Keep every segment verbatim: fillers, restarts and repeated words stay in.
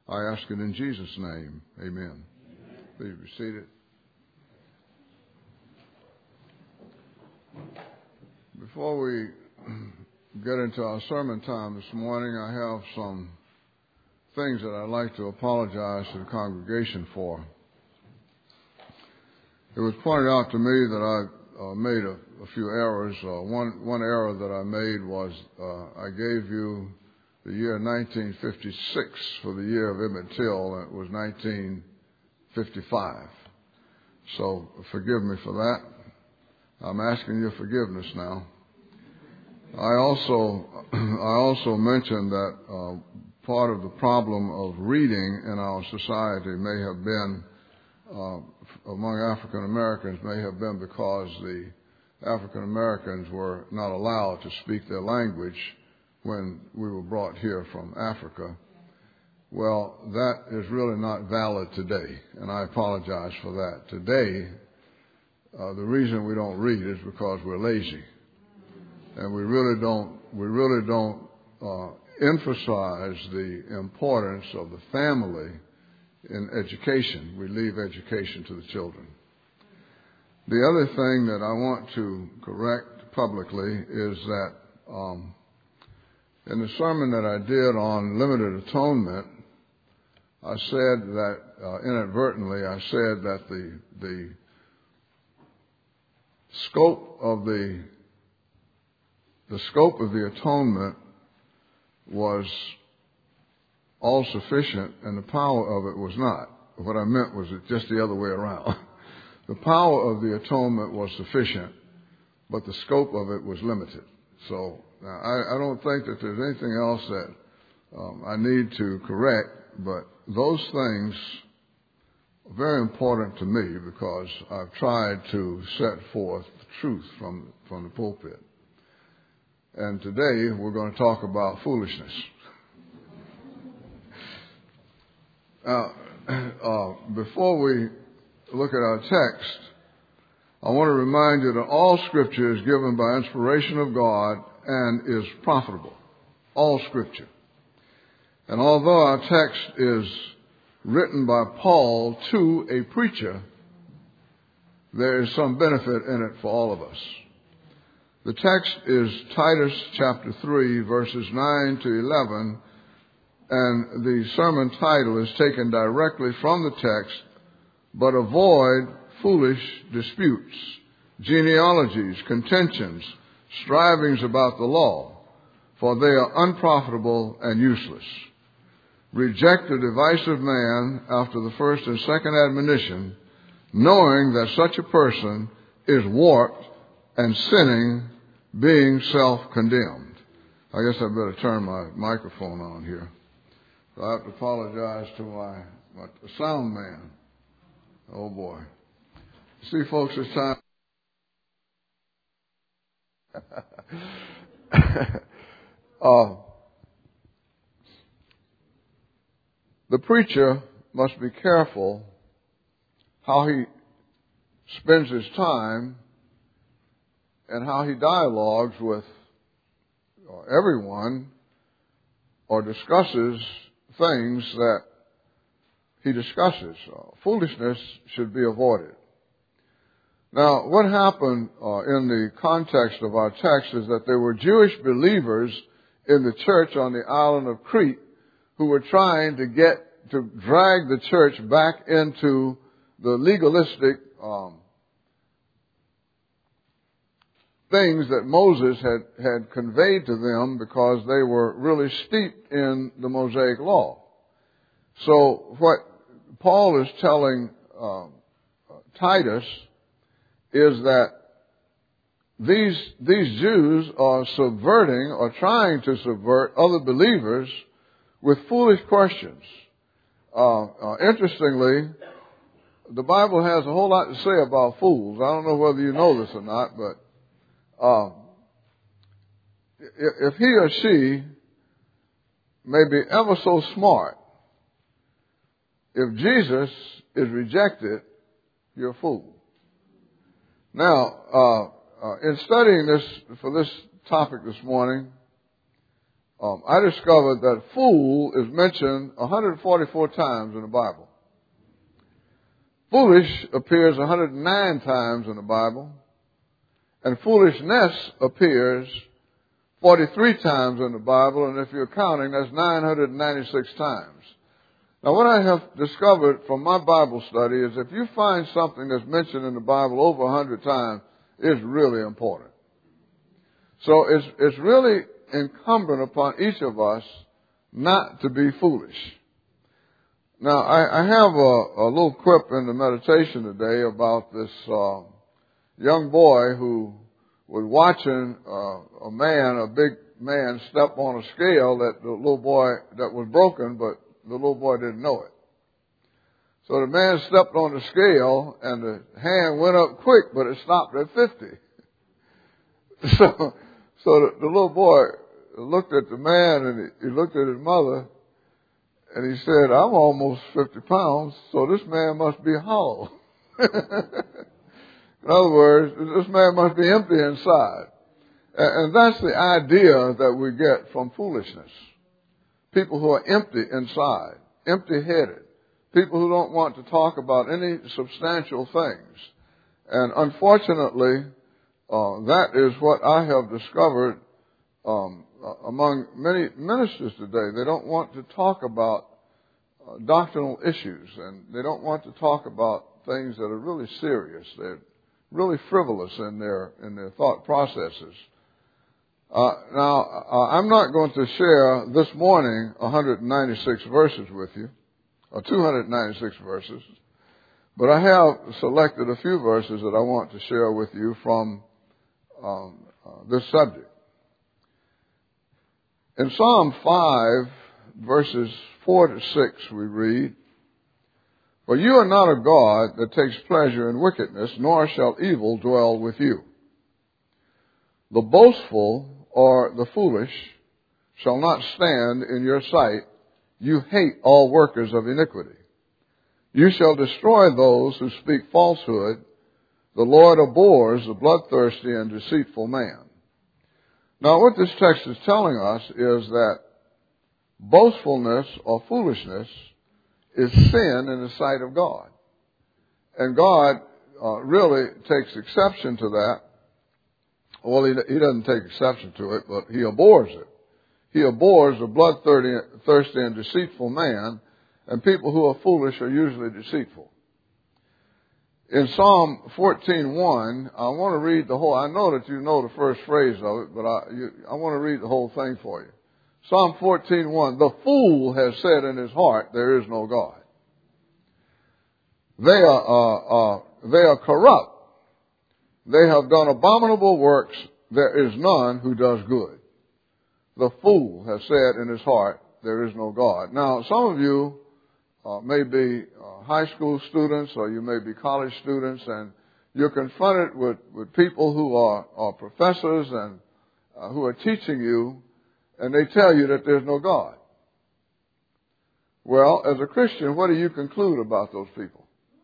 I ask it in Jesus' name. Amen. Please be seated. Before we get into our sermon time this morning, I have some things that I'd like to apologize to the congregation for. It was pointed out to me that I uh, made a, a few errors. Uh, one, one error that I made was uh, I gave you the year nineteen fifty-six for the year of Emmett Till, and it was nineteen fifty-five. So forgive me for that. I'm asking your forgiveness now. I also I also mentioned that uh, part of the problem of reading in our society may have been, uh, among African Americans, may have been because the African Americans were not allowed to speak their language when we were brought here from Africa. Well, that is really not valid today, and I apologize for that. Today, uh, the reason we don't read is because we're lazy, and we really don't we really don't uh, emphasize the importance of the family in education. We leave education to the children. The other thing that I want to correct publicly is that um, in the sermon that I did on limited atonement, I said that uh, inadvertently, I said that the the scope of the the scope of the atonement was all sufficient, and the power of it was not. What I meant was it just the other way around. The power of the atonement was sufficient, but the scope of it was limited. So now, I, I don't think that there's anything else that um, I need to correct, but those things are very important to me because I've tried to set forth the truth from, from the pulpit. And today we're going to talk about foolishness. Now, uh, before we look at our text, I want to remind you that all Scripture is given by inspiration of God and is profitable. All Scripture. And although our text is written by Paul to a preacher, there is some benefit in it for all of us. The text is Titus chapter three, verses nine to eleven, and the sermon title is taken directly from the text, but avoid foolish disputes, genealogies, contentions, strivings about the law, for they are unprofitable and useless. Reject the divisive man after the first and second admonition, knowing that such a person is warped and sinning, being self-condemned. I guess I better turn my microphone on here. So I have to apologize to my, my sound man. Oh boy. See, folks, it's time. uh, the preacher must be careful how he spends his time and how he dialogues with everyone or discusses things that he discusses. Uh, foolishness should be avoided. Now, what happened uh, in the context of our text is that there were Jewish believers in the church on the island of Crete who were trying to get to drag the church back into the legalistic um, things that Moses had, had conveyed to them because they were really steeped in the Mosaic law. So what Paul is telling uh, Titus is that these these Jews are subverting or trying to subvert other believers with foolish questions. Uh, uh, interestingly, the Bible has a whole lot to say about fools. I don't know whether you know this or not, but uh, if he or she may be ever so smart, if Jesus is rejected, you're a fool. Now, uh, uh, in studying this for this topic this morning, Um, I discovered that fool is mentioned one hundred forty-four times in the Bible. Foolish appears one hundred nine times in the Bible. And foolishness appears forty-three times in the Bible. And if you're counting, that's nine hundred ninety-six times. Now, what I have discovered from my Bible study is if you find something that's mentioned in the Bible over one hundred times, it's really important. So it's, it's really incumbent upon each of us not to be foolish. Now, I, I have a, a little quip in the meditation today about this uh, young boy who was watching uh, a man, a big man, step on a scale that the little boy, that was broken, but the little boy didn't know it. So the man stepped on the scale and the hand went up quick, but it stopped at fifty. So, so the, the little boy looked at the man and he, he looked at his mother and he said, I'm almost fifty pounds, so this man must be hollow. In other words, this man must be empty inside. And, and that's the idea that we get from foolishness. People who are empty inside, empty-headed, people who don't want to talk about any substantial things. And unfortunately, uh, that is what I have discovered um, among many ministers today. They don't want to talk about uh, doctrinal issues, and they don't want to talk about things that are really serious. They're really frivolous in their in their thought processes. Uh, now, uh, I'm not going to share this morning one hundred ninety-six verses with you, or two hundred ninety-six verses, but I have selected a few verses that I want to share with you from um, uh, this subject. In Psalm five, verses four to six, we read, For you are not a God that takes pleasure in wickedness, nor shall evil dwell with you. The boastful or the foolish shall not stand in your sight. You hate all workers of iniquity. You shall destroy those who speak falsehood. The Lord abhors the bloodthirsty and deceitful man. Now, what this text is telling us is that boastfulness or foolishness is sin in the sight of God. And God uh, really takes exception to that. Well, he, he doesn't take exception to it, but he abhors it. He abhors a bloodthirsty and deceitful man, and people who are foolish are usually deceitful. In Psalm fourteen one, I want to read the whole, I know that you know the first phrase of it, but I, you, I want to read the whole thing for you. Psalm fourteen one, the fool has said in his heart, there is no God. They are, uh, uh, they are corrupt. They have done abominable works. There is none who does good. The fool has said in his heart, there is no God. Now, some of you uh, may be uh, high school students or you may be college students, and you're confronted with, with people who are, are professors and uh, who are teaching you, and they tell you that there's no God. Well, as a Christian, what do you conclude about those people?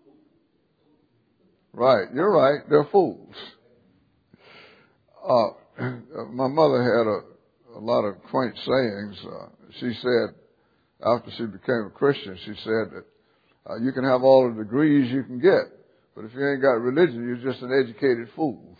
Right, you're right, they're fools. Uh, my mother had a, a lot of quaint sayings. Uh, she said, after she became a Christian, she said that uh, you can have all the degrees you can get, but if you ain't got religion, you're just an educated fool.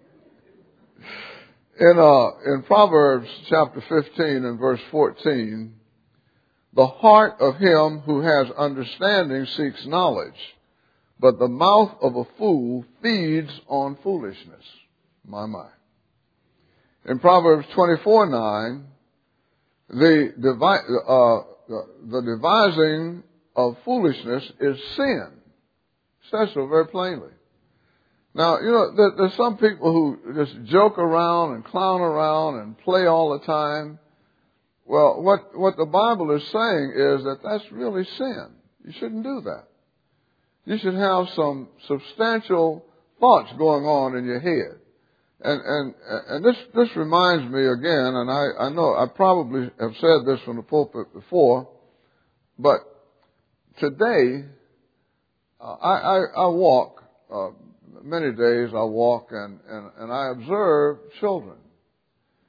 In, uh, in Proverbs chapter fifteen and verse fourteen, the heart of him who has understanding seeks knowledge, but the mouth of a fool feeds on foolishness. My, my. In Proverbs twenty-four nine, the, devi- uh, the devising of foolishness is sin. It says so very plainly. Now, you know, there, there's some people who just joke around and clown around and play all the time. Well, what, what the Bible is saying is that that's really sin. You shouldn't do that. You should have some substantial thoughts going on in your head. And, and, and this, this reminds me again, and I, I know I probably have said this from the pulpit before, but today, uh, I, I, I walk, uh, many days I walk and, and, and I observe children.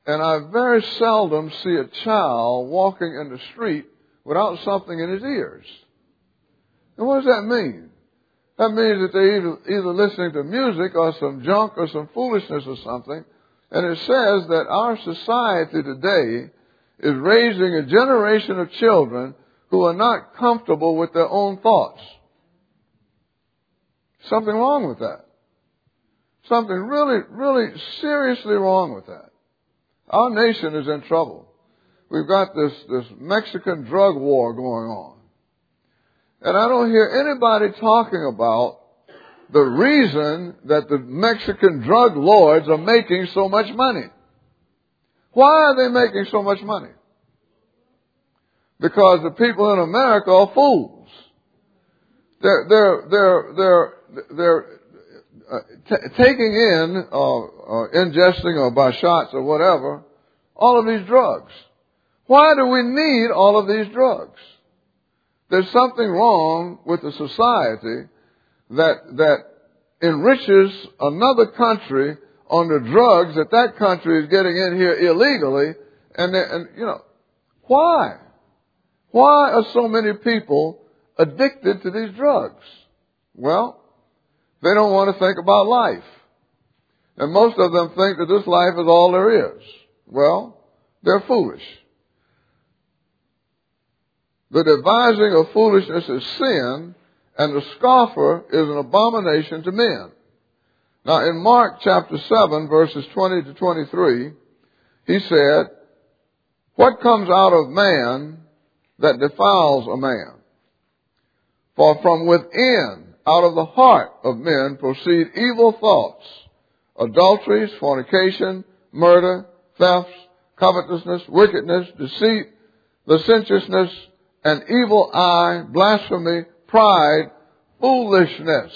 And I very seldom see a child walking in the street without something in his ears. And what does that mean? That means that they're either, either listening to music or some junk or some foolishness or something. And it says that our society today is raising a generation of children who are not comfortable with their own thoughts. Something wrong with that. Something really, really seriously wrong with that. Our nation is in trouble. We've got this, this Mexican drug war going on. And I don't hear anybody talking about the reason that the Mexican drug lords are making so much money. Why are they making so much money? Because the people in America are fools. They're, they're, they're, they're, they're uh, t- taking in, uh, uh, ingesting or by shots or whatever, all of these drugs. Why do we need all of these drugs? There's something wrong with the society that, that enriches another country on the drugs that that country is getting in here illegally. And, and you know, why? Why are so many people addicted to these drugs? Well, they don't want to think about life. And most of them think that this life is all there is. Well, they're foolish. The devising of foolishness is sin, and the scoffer is an abomination to men. Now, in Mark chapter seven, verses twenty to twenty-three, he said, "What comes out of man that defiles a man? For from within, out of the heart of men, proceed evil thoughts, adulteries, fornication, murder, thefts, covetousness, wickedness, deceit, licentiousness, an evil eye, blasphemy, pride, foolishness.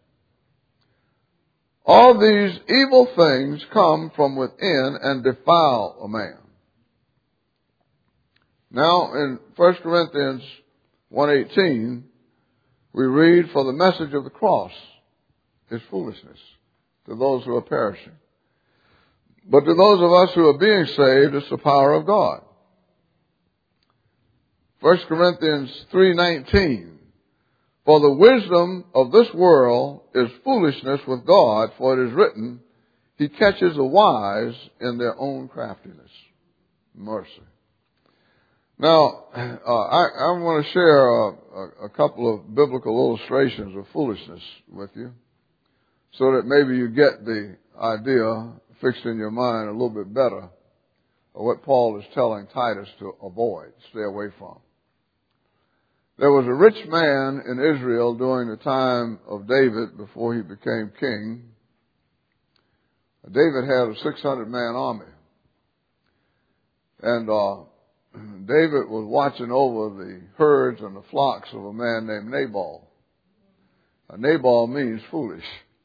All these evil things come from within and defile a man." Now, in First Corinthians one eighteen, we read, "For the message of the cross is foolishness to those who are perishing. But to those of us who are being saved, it's the power of God." First Corinthians three nineteen, "For the wisdom of this world is foolishness with God, for it is written, He catches the wise in their own craftiness." Mercy. Now, uh, I, I want to share a, a, a couple of biblical illustrations of foolishness with you, so that maybe you get the idea fixed in your mind a little bit better of what Paul is telling Titus to avoid, stay away from. There was a rich man in Israel during the time of David before he became king. David had a six hundred man army. And uh, David was watching over the herds and the flocks of a man named Nabal. Uh, Nabal means foolish.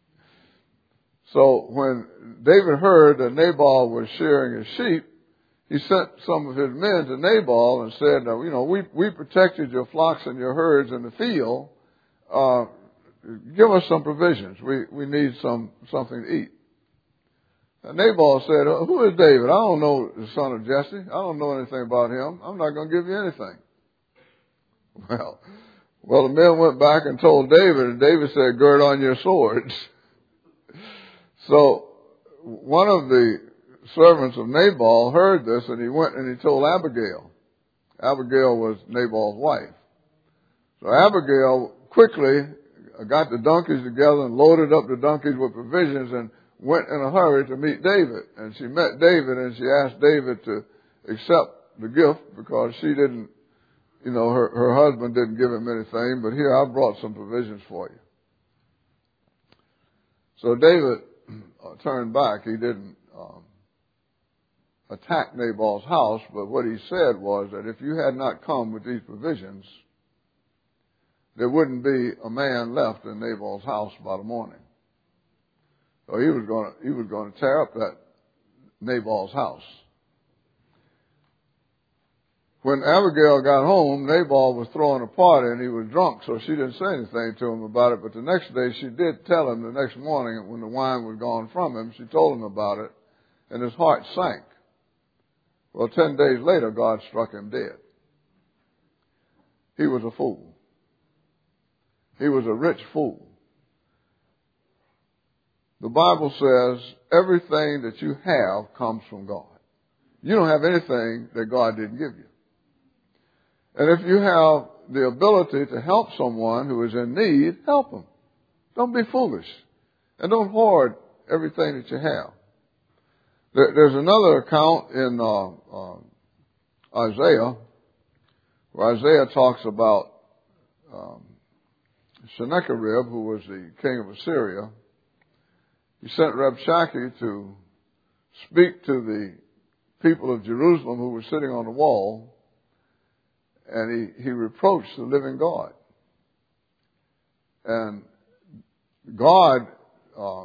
So when David heard that Nabal was shearing his sheep, he sent some of his men to Nabal and said, "Now, you know, we, we protected your flocks and your herds in the field. Uh, give us some provisions. We, we need some, something to eat." And Nabal said, "Who is David? I don't know the son of Jesse. I don't know anything about him. I'm not going to give you anything." Well, well, the men went back and told David, and David said, "Gird on your swords." So one of the servants of Nabal heard this, and he went and he told Abigail. Abigail was Nabal's wife. So Abigail quickly got the donkeys together and loaded up the donkeys with provisions and went in a hurry to meet David. And she met David, and she asked David to accept the gift because she didn't, you know, her, her husband didn't give him anything, but here, I brought some provisions for you. So David uh, turned back. He didn't um, attack Nabal's house, but what he said was that if you had not come with these provisions, there wouldn't be a man left in Nabal's house by the morning. So he was going to, he was going to tear up that Nabal's house. When Abigail got home, Nabal was throwing a party and he was drunk, so she didn't say anything to him about it. But the next day she did tell him, the next morning when the wine was gone from him, she told him about it, and his heart sank. Well, ten days later, God struck him dead. He was a fool. He was a rich fool. The Bible says everything that you have comes from God. You don't have anything that God didn't give you. And if you have the ability to help someone who is in need, help them. Don't be foolish. And don't hoard everything that you have. There, there's another account in uh, uh, Isaiah, where Isaiah talks about um, Sennacherib, who was the king of Assyria. He sent Rabshakeh to speak to the people of Jerusalem who were sitting on the wall, and he, he reproached the living God. And God uh,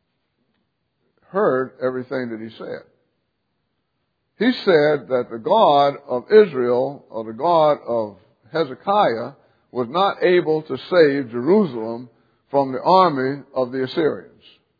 heard everything that he said. He said that the God of Israel, or the God of Hezekiah, was not able to save Jerusalem from the army of the Assyrians.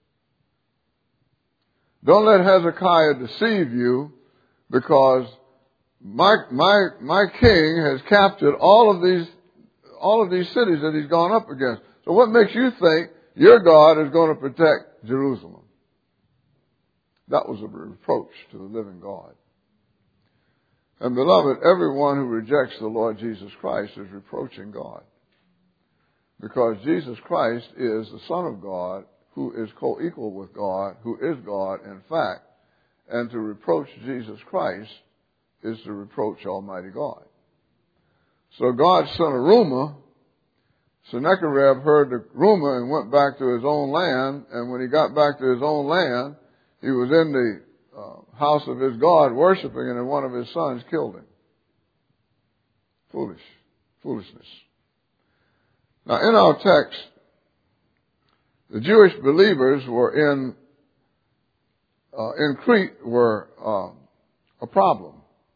Don't let Hezekiah deceive you, because my my my king has captured all of these all of these cities that he's gone up against. So what makes you think your God is going to protect Jerusalem? That was a reproach to the living God. And beloved, everyone who rejects the Lord Jesus Christ is reproaching God. Because Jesus Christ is the Son of God, who is co-equal with God, who is God in fact. And to reproach Jesus Christ is to reproach Almighty God. So God sent a rumor. Sennacherib heard the rumor and went back to his own land. And when he got back to his own land, he was in the uh, house of his God worshiping, and then one of his sons killed him. Foolish. Foolishness. Now in our text, the Jewish believers were in uh, in Crete were uh, a problem.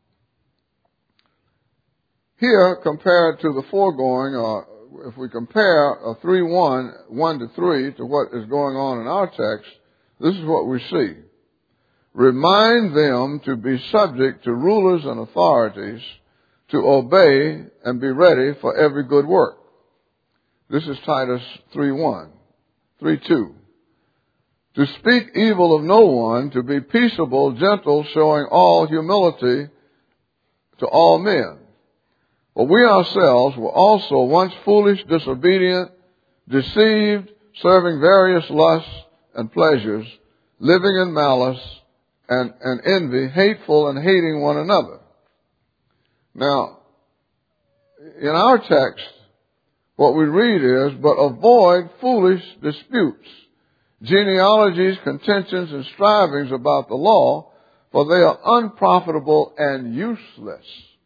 Here, compared to the foregoing, uh, if we compare a three one, one to three, to what is going on in our text, this is what we see. Remind them to be subject to rulers and authorities, to obey and be ready for every good work. This is Titus three one. three two. To speak evil of no one, to be peaceable, gentle, showing all humility to all men. For we ourselves were also once foolish, disobedient, deceived, serving various lusts and pleasures, living in malice and, and envy, hateful and hating one another. Now, in our text, what we read is, but avoid foolish disputes, genealogies, contentions, and strivings about the law, for they are unprofitable and useless.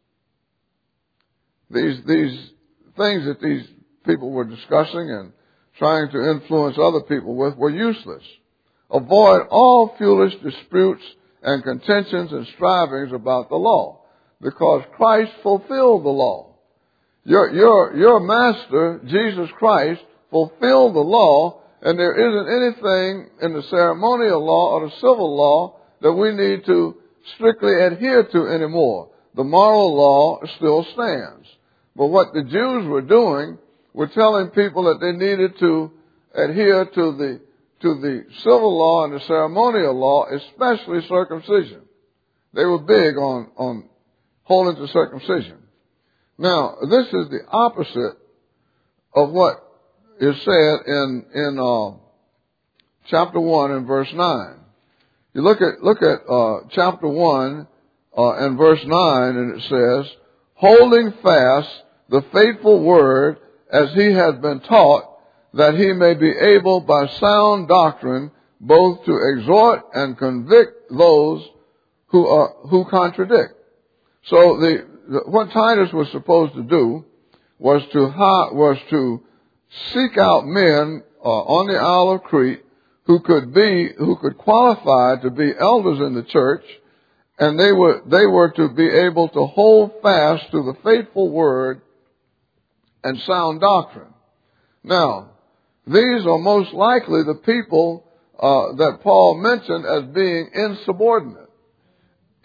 These, these things that these people were discussing and trying to influence other people with were useless. Avoid all foolish disputes and contentions and strivings about the law, because Christ fulfilled the law. Your, your, your master, Jesus Christ, fulfilled the law, and there isn't anything in the ceremonial law or the civil law that we need to strictly adhere to anymore. The moral law still stands. But what the Jews were doing were telling people that they needed to adhere to the, to the civil law and the ceremonial law, especially circumcision. They were big on, on holding to circumcision. Now, this is the opposite of what is said in, in, uh, chapter one and verse nine. You look at, look at, uh, chapter one, uh, and verse nine, and it says, holding fast the faithful word as he has been taught, that he may be able by sound doctrine both to exhort and convict those who are, who contradict. So the, the what Titus was supposed to do was to ha, was to seek out men uh, on the Isle of Crete who could be who could qualify to be elders in the church, and they were they were to be able to hold fast to the faithful word and sound doctrine. Now, these are most likely the people uh, that Paul mentioned as being insubordinate.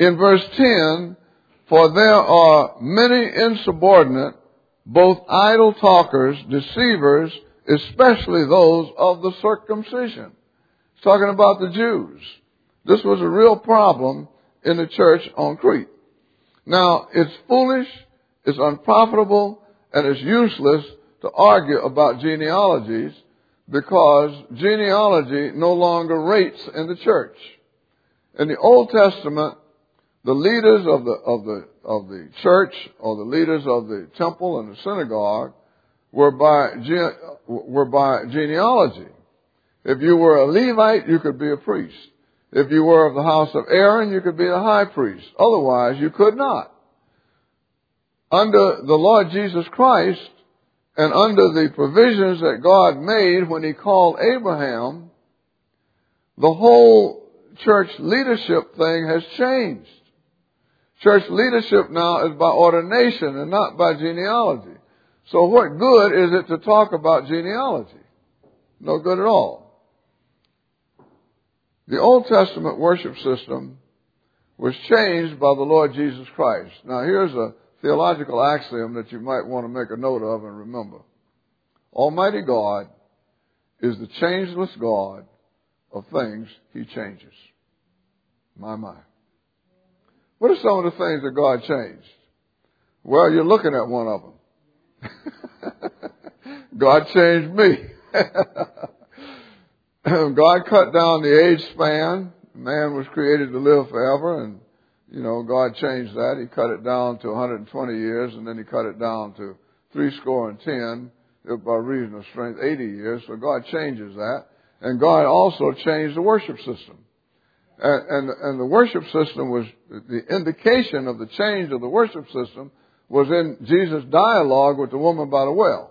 In verse ten, for there are many insubordinate, both idle talkers, deceivers, especially those of the circumcision. It's talking about the Jews. This was a real problem in the church on Crete. Now, it's foolish, it's unprofitable, and it's useless to argue about genealogies because genealogy no longer rates in the church. In the Old Testament, the leaders of the of the of the church or the leaders of the temple and the synagogue were by ge- were by genealogy. If you were a Levite, you could be a priest. If you were of the house of Aaron, you could be a high priest. Otherwise, you could not. Under the Lord Jesus Christ and under the provisions that God made when He called Abraham, the whole church leadership thing has changed. Church leadership now is by ordination and not by genealogy. So what good is it to talk about genealogy? No good at all. The Old Testament worship system was changed by the Lord Jesus Christ. Now here's a theological axiom that you might want to make a note of and remember. Almighty God is the changeless God of things He changes. My, my. What are some of the things that God changed? Well, you're looking at one of them. God changed me. God cut down the age span. Man was created to live forever, and, you know, God changed that. He cut it down to one hundred twenty years, and then He cut it down to three score and ten, by reason of strength, eighty years. So God changes that. And God also changed the worship system. And, and, and the worship system was, the indication of the change of the worship system was in Jesus' dialogue with the woman by the well.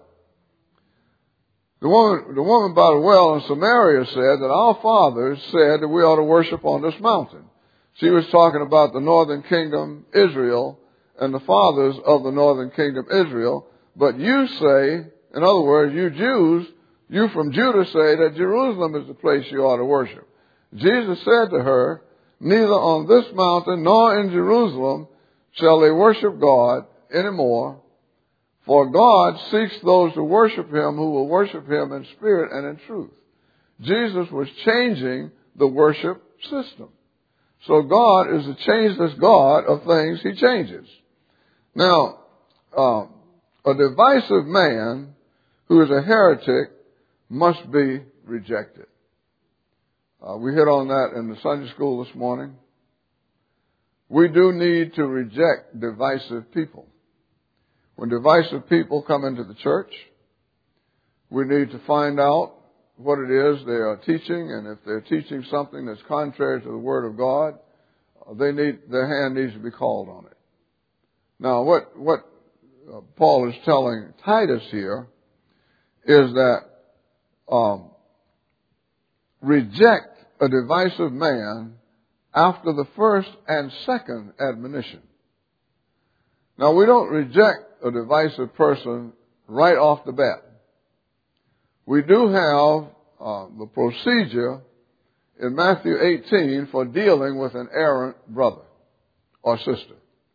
The woman, the woman by the well in Samaria said that our fathers said that we ought to worship on this mountain. She was talking about the northern kingdom, Israel, and the fathers of the northern kingdom, Israel. But you say, in other words, you Jews, you from Judah say that Jerusalem is the place you ought to worship. Jesus said to her, neither on this mountain nor in Jerusalem shall they worship God anymore, for God seeks those to worship Him who will worship Him in spirit and in truth. Jesus was changing the worship system. So God is the changeless God of things He changes. Now, uh, a divisive man who is a heretic must be rejected. Uh, we hit on that in the Sunday school this morning. We do need to reject divisive people. When divisive people come into the church, we need to find out what it is they are teaching, and if they're teaching something that's contrary to the Word of God, they need, their hand needs to be called on it. Now, what, what uh, Paul is telling Titus here is that um, reject a divisive man after the first and second admonition. Now, we don't reject a divisive person right off the bat. We do have uh, the procedure in Matthew eighteen for dealing with an errant brother or sister.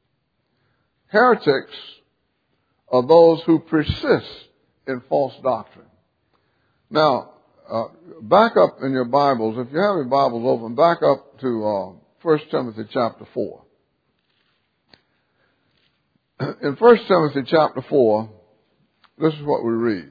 Heretics are those who persist in false doctrine. Now, uh, back up in your Bibles, if you have your Bibles open, back up to uh, First Timothy chapter four. In First Timothy chapter four, this is what we read.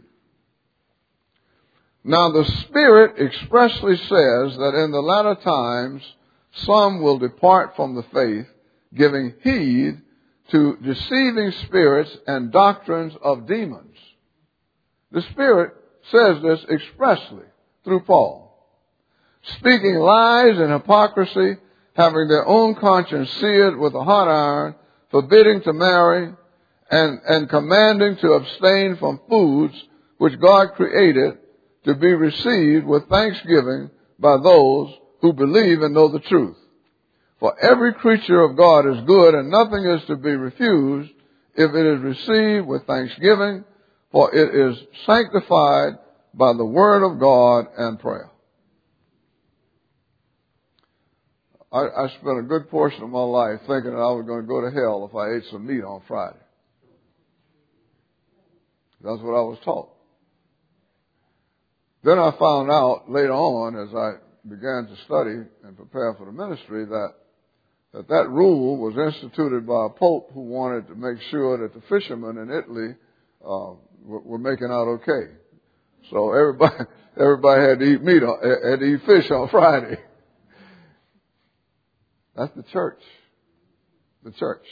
Now the Spirit expressly says that in the latter times some will depart from the faith, giving heed to deceiving spirits and doctrines of demons. The Spirit says this expressly through Paul. Speaking lies and hypocrisy, having their own conscience seared with a hot iron, forbidding to marry, and, and commanding to abstain from foods which God created to be received with thanksgiving by those who believe and know the truth. For every creature of God is good, and nothing is to be refused if it is received with thanksgiving, for it is sanctified by the word of God and prayer. I, I spent a good portion of my life thinking that I was going to go to hell if I ate some meat on Friday. That's what I was taught. Then I found out later on, as I began to study and prepare for the ministry, that that, that rule was instituted by a pope who wanted to make sure that the fishermen in Italy uh, were, were making out okay. So everybody everybody had to eat meat, on, had to eat fish on Friday. That's the church. The church.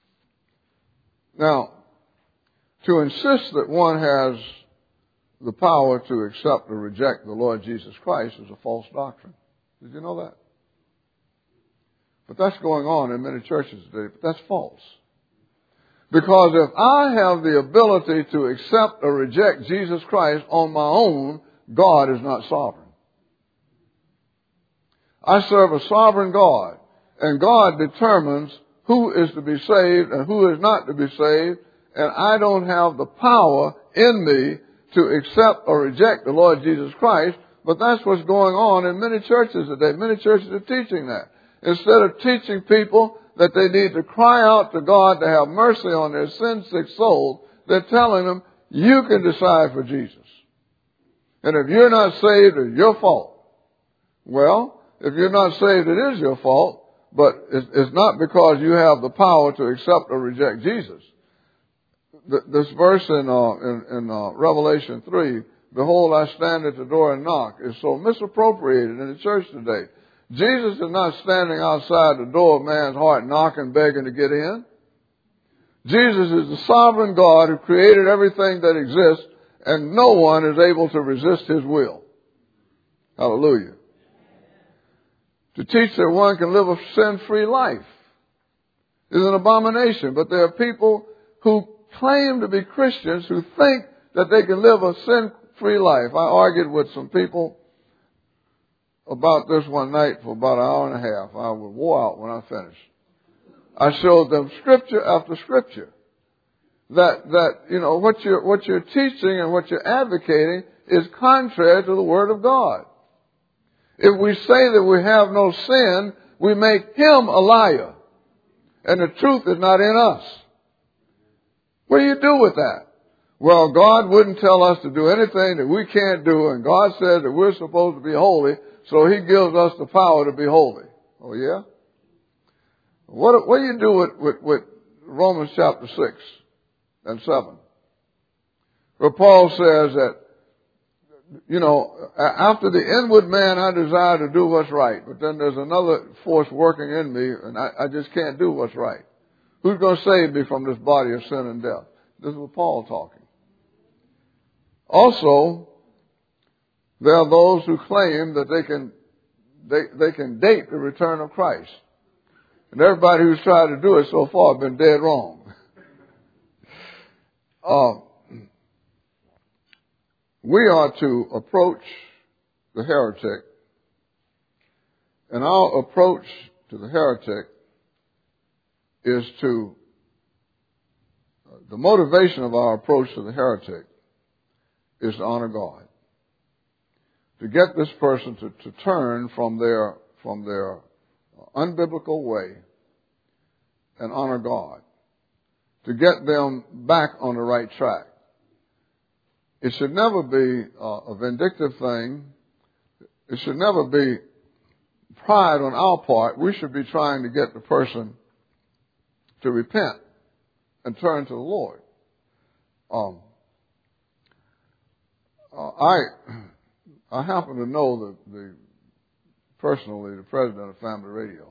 Now, to insist that one has the power to accept or reject the Lord Jesus Christ is a false doctrine. Did you know that? But that's going on in many churches today. But that's false. Because if I have the ability to accept or reject Jesus Christ on my own, God is not sovereign. I serve a sovereign God. And God determines who is to be saved and who is not to be saved. And I don't have the power in me to accept or reject the Lord Jesus Christ. But that's what's going on in many churches today. Many churches are teaching that. Instead of teaching people that they need to cry out to God to have mercy on their sin-sick souls, they're telling them, you can decide for Jesus. And if you're not saved, it's your fault. Well, if you're not saved, it is your fault. But it's not because you have the power to accept or reject Jesus. This verse in, uh, in, in uh, Revelation three, behold, I stand at the door and knock, is so misappropriated in the church today. Jesus is not standing outside the door of man's heart knocking, begging to get in. Jesus is the sovereign God who created everything that exists, and no one is able to resist his will. Hallelujah. To teach that one can live a sin-free life is an abomination. But there are people who claim to be Christians who think that they can live a sin-free life. I argued with some people about this one night for about an hour and a half. I was wore out when I finished. I showed them scripture after scripture that, that, you know, what you're, what you're teaching and what you're advocating is contrary to the Word of God. If we say that we have no sin, we make him a liar. And the truth is not in us. What do you do with that? Well, God wouldn't tell us to do anything that we can't do, and God says that we're supposed to be holy, so he gives us the power to be holy. Oh, yeah? What, what do you do with, with, with Romans chapter six and seven? Where Paul says that, you know, after the inward man, I desire to do what's right. But then there's another force working in me, and I, I just can't do what's right. Who's going to save me from this body of sin and death? This is Paul talking. Also, there are those who claim that they can they, they can date the return of Christ. And everybody who's tried to do it so far has been dead wrong. uh, We are to approach the heretic, and our approach to the heretic is to, uh, the motivation of our approach to the heretic is to honor God. To get this person to, to turn from their, from their unbiblical way and honor God. To get them back on the right track. It should never be uh, a vindictive thing. It should never be pride on our part. We should be trying to get the person to repent and turn to the Lord. Um, uh, I I happen to know the, the personally the president of Family Radio,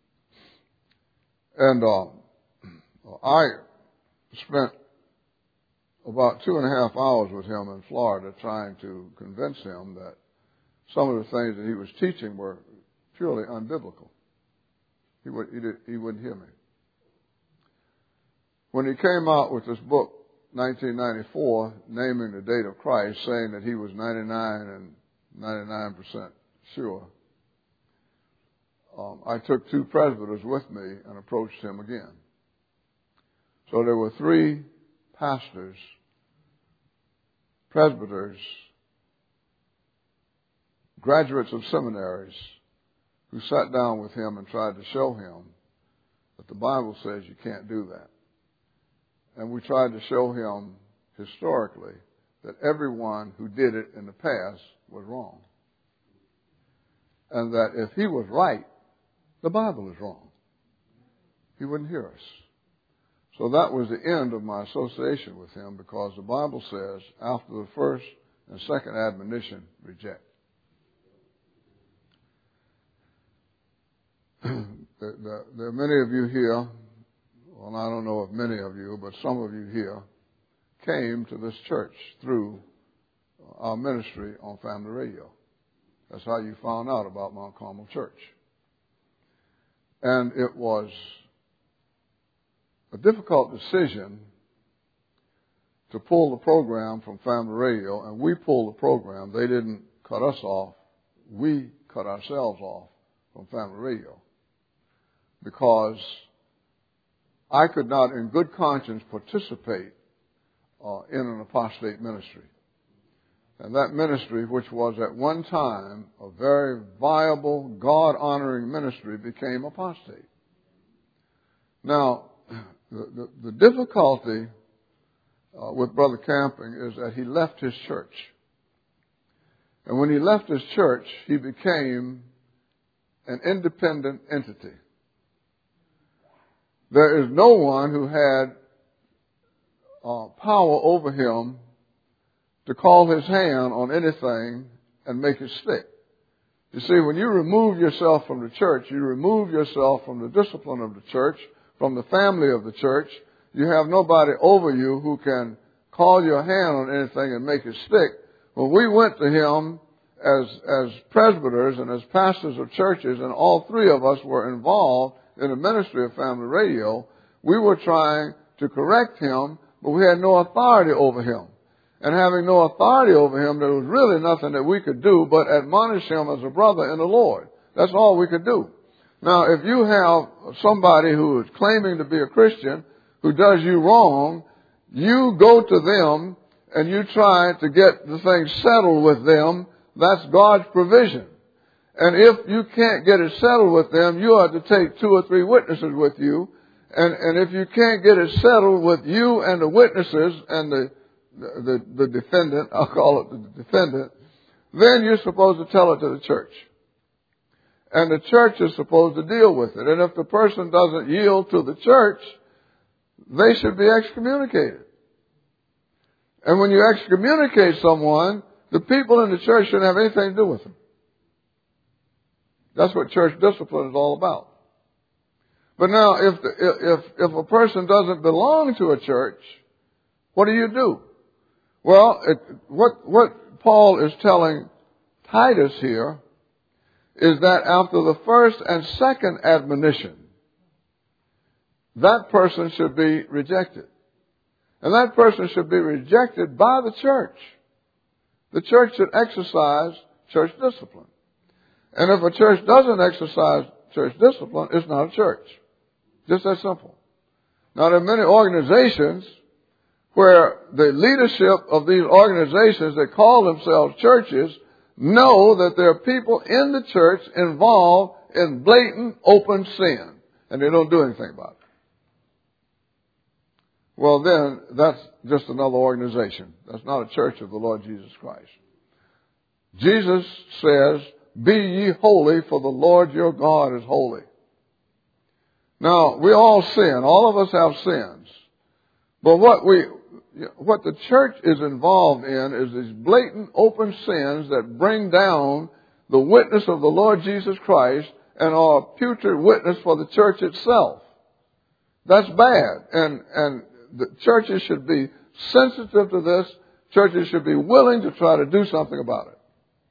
and uh, I spent about two and a half hours with him in Florida trying to convince him that some of the things that he was teaching were purely unbiblical. He, would, he, did, he wouldn't hear me. When he came out with this book, nineteen ninety-four, naming the date of Christ, saying that he was ninety-nine and ninety-nine percent sure, um, I took two presbyters with me and approached him again. So there were three pastors, presbyters, graduates of seminaries who sat down with him and tried to show him that the Bible says you can't do that. And we tried to show him historically that everyone who did it in the past was wrong. And that if he was right, the Bible is wrong. He wouldn't hear us. So that was the end of my association with him, because the Bible says after the first and second admonition, reject. there, there, there are many of you here, well, I don't know if many of you, but some of you here came to this church through our ministry on Family Radio. That's how you found out about Mount Carmel Church. And it was a difficult decision to pull the program from Family Radio, and we pulled the program. They didn't cut us off. We cut ourselves off from Family Radio, because I could not in good conscience participate uh, in an apostate ministry. And that ministry, which was at one time a very viable, God-honoring ministry, became apostate. Now, the, the, the difficulty uh, with Brother Camping is that he left his church. And when he left his church, he became an independent entity. There is no one who had uh, power over him to call his hand on anything and make it stick. You see, when you remove yourself from the church, you remove yourself from the discipline of the church, from the family of the church. You have nobody over you who can call your hand on anything and make it stick. When we went to him as, as presbyters and as pastors of churches, and all three of us were involved in the ministry of Family Radio, we were trying to correct him, but we had no authority over him. And having no authority over him, there was really nothing that we could do but admonish him as a brother in the Lord. That's all we could do. Now, if you have somebody who is claiming to be a Christian who does you wrong, you go to them and you try to get the thing settled with them. That's God's provision. And if you can't get it settled with them, you are to take two or three witnesses with you. And, and if you can't get it settled with you and the witnesses and the The, the defendant, I'll call it the defendant, then you're supposed to tell it to the church. And the church is supposed to deal with it. And if the person doesn't yield to the church, they should be excommunicated. And when you excommunicate someone, the people in the church shouldn't have anything to do with them. That's what church discipline is all about. But now, if the, if if a person doesn't belong to a church, what do you do? Well, it, what, what Paul is telling Titus here is that after the first and second admonition, that person should be rejected. And that person should be rejected by the church. The church should exercise church discipline. And if a church doesn't exercise church discipline, it's not a church. Just that simple. Now, there are many organizations where the leadership of these organizations that call themselves churches know that there are people in the church involved in blatant, open sin, and they don't do anything about it. Well, then, that's just another organization. That's not a church of the Lord Jesus Christ. Jesus says, "Be ye holy, for the Lord your God is holy." Now, we all sin. All of us have sins. But what we... What the church is involved in is these blatant, open sins that bring down the witness of the Lord Jesus Christ and are a putrid witness for the church itself. That's bad. And, and the churches should be sensitive to this. Churches should be willing to try to do something about it.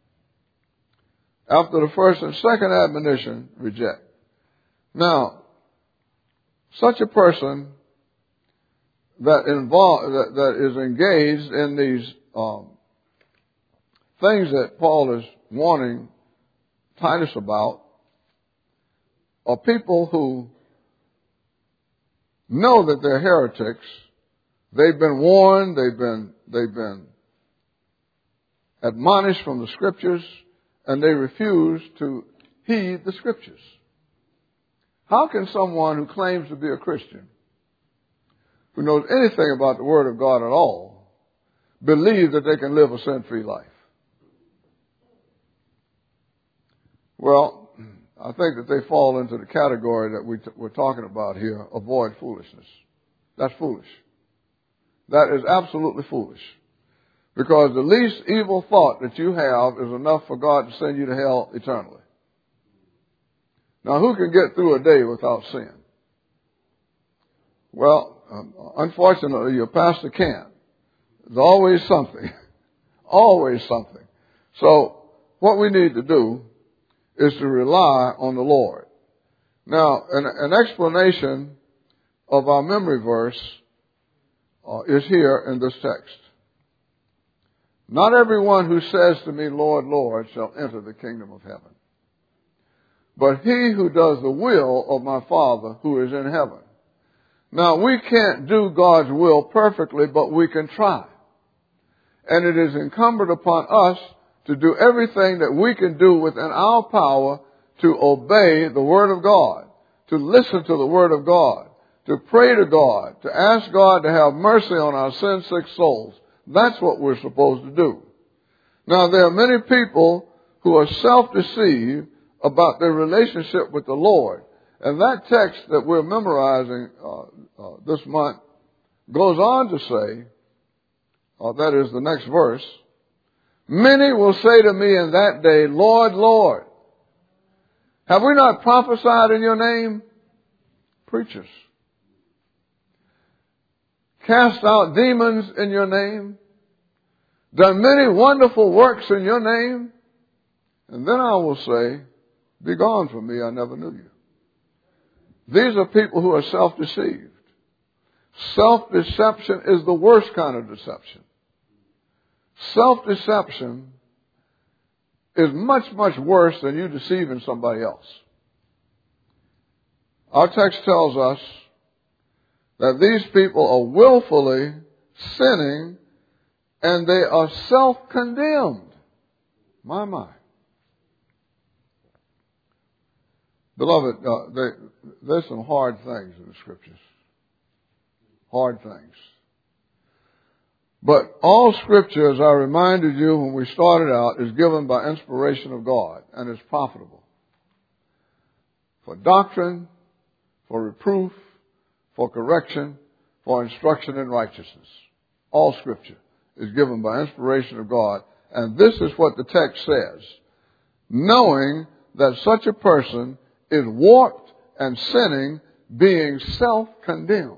After the first and second admonition, reject. Now, such a person that involve that, that is engaged in these um, things that Paul is warning Titus about are people who know that they're heretics. They've been warned. They've been they've been admonished from the Scriptures, and they refuse to heed the Scriptures. How can someone who claims to be a Christian, who knows anything about the Word of God at all, believe that they can live a sin-free life? Well, I think that they fall into the category that we t- we're talking about here, avoid foolishness. That's foolish. That is absolutely foolish. Because the least evil thought that you have is enough for God to send you to hell eternally. Now, who can get through a day without sin? Well, um, unfortunately, your pastor can't. There's always something. Always something. So, what we need to do is to rely on the Lord. Now, an, an explanation of our memory verse uh, is here in this text. Not everyone who says to me, Lord, Lord, shall enter the kingdom of heaven, but he who does the will of my Father who is in heaven. Now, we can't do God's will perfectly, but we can try. And it is incumbent upon us to do everything that we can do within our power to obey the Word of God, to listen to the Word of God, to pray to God, to ask God to have mercy on our sin-sick souls. That's what we're supposed to do. Now, there are many people who are self-deceived about their relationship with the Lord. And that text that we're memorizing uh, uh, this month goes on to say, uh, that is the next verse, many will say to me in that day, Lord, Lord, have we not prophesied in your name? Preachers. Cast out demons in your name, done many wonderful works in your name, and then I will say, be gone from me, I never knew you. These are people who are self-deceived. Self-deception is the worst kind of deception. Self-deception is much, much worse than you deceiving somebody else. Our text tells us that these people are willfully sinning and they are self-condemned. My, my. Beloved, uh, they, there's some hard things in the Scriptures. Hard things. But all Scripture, as I reminded you when we started out, is given by inspiration of God and is profitable. For doctrine, for reproof, for correction, for instruction in righteousness. All Scripture is given by inspiration of God. And this is what the text says. Knowing that such a person is warped and sinning, being self-condemned.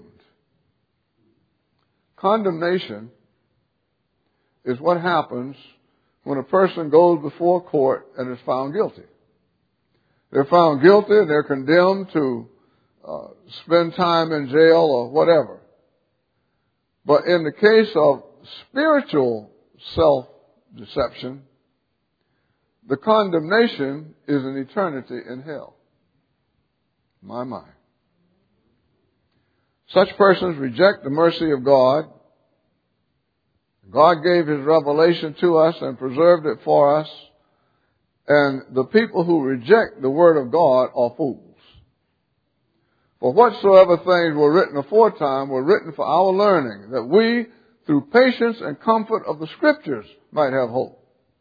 Condemnation is what happens when a person goes before court and is found guilty. They're found guilty and they're condemned to uh, spend time in jail or whatever. But in the case of spiritual self-deception, the condemnation is an eternity in hell. My, my. Such persons reject the mercy of God. God gave His revelation to us and preserved it for us. And the people who reject the Word of God are fools. For whatsoever things were written aforetime were written for our learning, that we, through patience and comfort of the Scriptures, might have hope.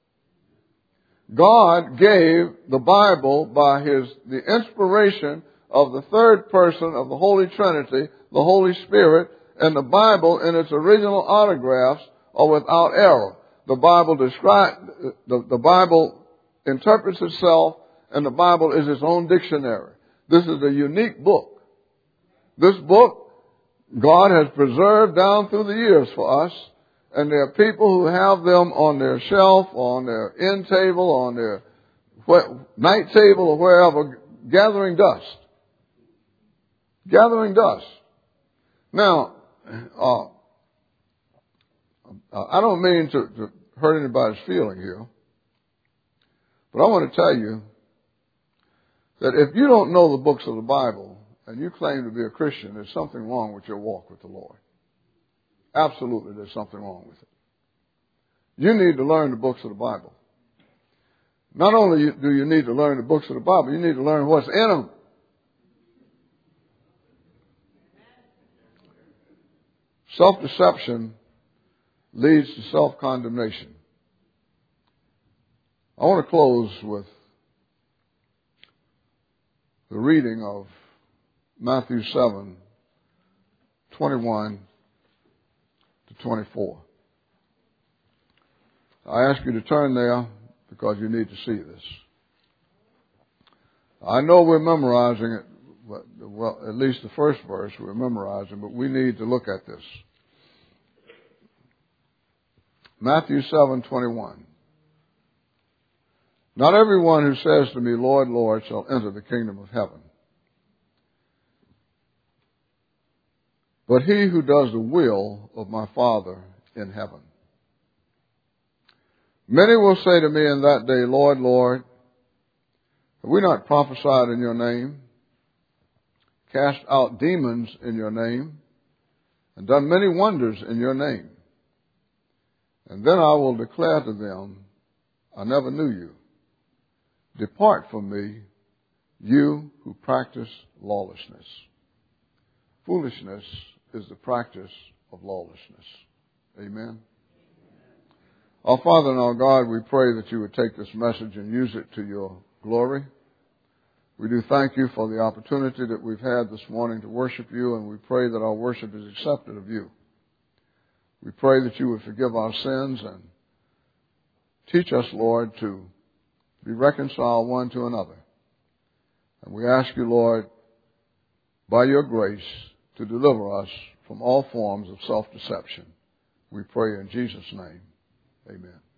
God gave the Bible by His the inspiration of the third person of the Holy Trinity, the Holy Spirit, and the Bible in its original autographs are without error. The Bible describe, the, the Bible interprets itself, and the Bible is its own dictionary. This is a unique book. This book, God has preserved down through the years for us, and there are people who have them on their shelf, on their end table, on their night table, or wherever, gathering dust. Gathering dust. Now, uh, I don't mean to, to hurt anybody's feeling here, but I want to tell you that if you don't know the books of the Bible and you claim to be a Christian, there's something wrong with your walk with the Lord. Absolutely, there's something wrong with it. You need to learn the books of the Bible. Not only do you need to learn the books of the Bible, you need to learn what's in them. Self-deception leads to self-condemnation. I want to close with the reading of Matthew seven, twenty-one to twenty-four. I ask you to turn there because you need to see this. I know we're memorizing it, but, well, at least the first verse we're memorizing, but we need to look at this. Matthew seven, twenty-one. Not everyone who says to me, Lord, Lord, shall enter the kingdom of heaven, but he who does the will of my Father in heaven. Many will say to me in that day, Lord, Lord, have we not prophesied in your name, cast out demons in your name, and done many wonders in your name? And then I will declare to them, I never knew you. Depart from me, you who practice lawlessness. Foolishness is the practice of lawlessness. Amen. Our Father and our God, we pray that you would take this message and use it to your glory. We do thank you for the opportunity that we've had this morning to worship you, and we pray that our worship is accepted of you. We pray that you would forgive our sins and teach us, Lord, to be reconciled one to another. And we ask you, Lord, by your grace, to deliver us from all forms of self-deception. We pray in Jesus' name. Amen.